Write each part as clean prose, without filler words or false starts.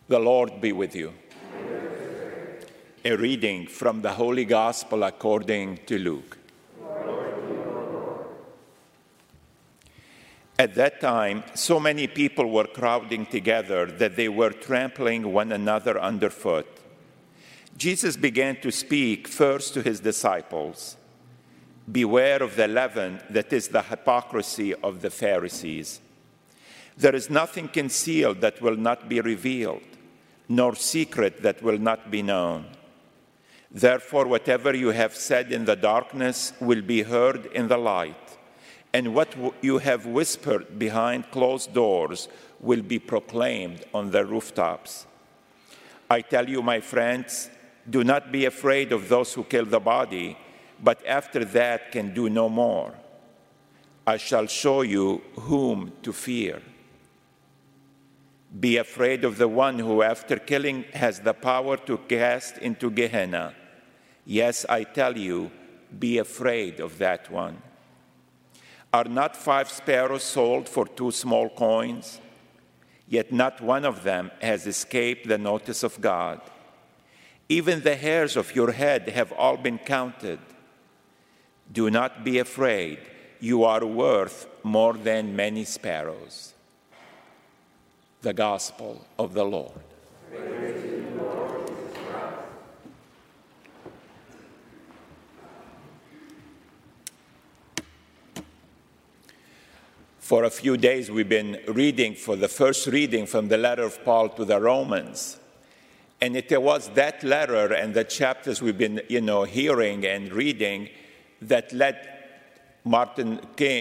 The Lord be with you. A reading from the Holy Gospel according to Luke. At that time, so many people were crowding together that they were trampling one another underfoot. Jesus began to speak first to his disciples. Beware of the leaven that is the hypocrisy of the Pharisees. There is nothing concealed that will not be revealed, nor secret that will not be known. Therefore, whatever you have said in the darkness will be heard in the light, and what you have whispered behind closed doors will be proclaimed on the rooftops. I tell you, my friends, do not be afraid of those who kill the body, but after that can do no more. I shall show you whom to fear. Be afraid of the one who, after killing, has the power to cast into Gehenna. Yes, I tell you, be afraid of that one. Are not 5 sparrows sold for 2 small coins? Yet not one of them has escaped the notice of God. Even the hairs of your head have all been counted. Do not be afraid. You are worth more than many sparrows. The Gospel of the Lord. Praise to you, Lord Jesus Christ. For a few days, we've been reading for the first reading from the letter of Paul to the Romans. And it was that letter and the chapters we've been, hearing and reading that led Martin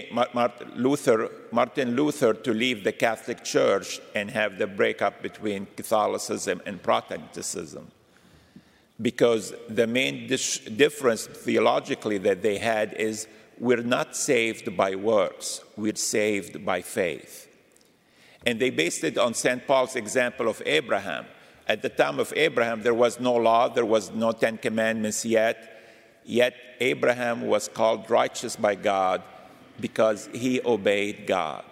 Luther to leave the Catholic Church and have the breakup between Catholicism and Protestantism. Because the main difference theologically that they had is we're not saved by works, we're saved by faith. And they based it on St. Paul's example of Abraham. At the time of Abraham, there was no law, there was no 10 Commandments yet Abraham was called righteous by God because he obeyed God.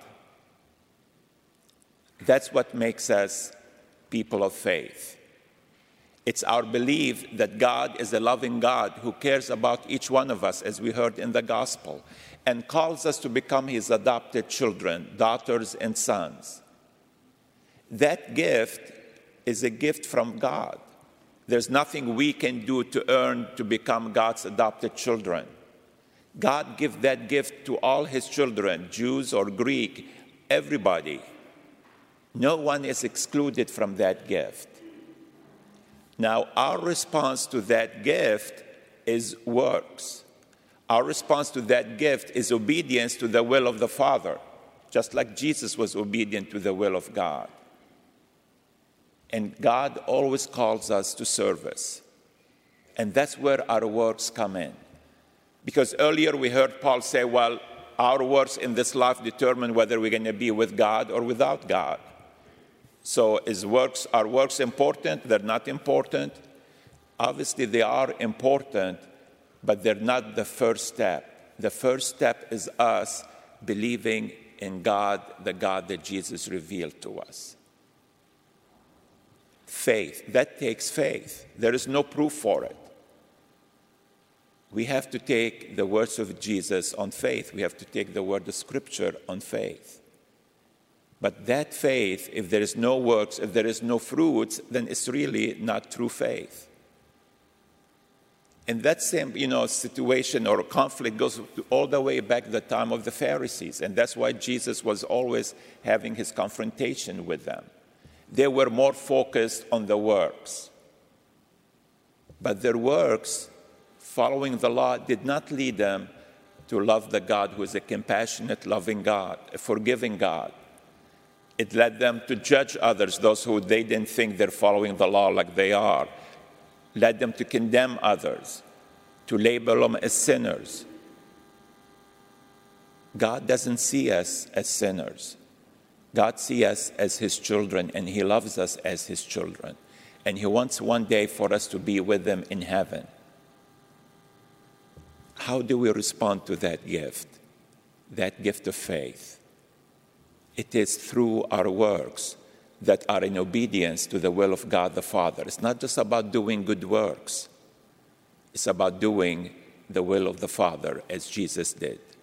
That's what makes us people of faith. It's our belief that God is a loving God who cares about each one of us, as we heard in the gospel, and calls us to become his adopted children, daughters and sons. That gift is a gift from God. There's nothing we can do to earn to become God's adopted children. God gives that gift to all his children, Jews or Greek, everybody. No one is excluded from that gift. Now, our response to that gift is works. Our response to that gift is obedience to the will of the Father, just like Jesus was obedient to the will of God. And God always calls us to service. And that's where our works come in. Because earlier we heard Paul say, well, our works in this life determine whether we're going to be with God or without God. So are works important? They're not important. Obviously they are important, but they're not the first step. The first step is us believing in God, the God that Jesus revealed to us. Faith. That takes faith. There is no proof for it. We have to take the words of Jesus on faith. We have to take the word of Scripture on faith. But that faith, if there is no works, if there is no fruits, then it's really not true faith. And that same, situation or conflict goes all the way back to the time of the Pharisees. And that's why Jesus was always having his confrontation with them. They were more focused on the works. But their works, following the law, did not lead them to love the God who is a compassionate, loving God, a forgiving God. It led them to judge others, those who they didn't think they're following the law like they are. Led them to condemn others, to label them as sinners. God doesn't see us as sinners. God sees us as his children, and he loves us as his children. And he wants one day for us to be with him in heaven. How do we respond to that gift of faith? It is through our works. that are in obedience to the will of God the Father. It's not just about doing good works. It's about doing the will of the Father as Jesus did.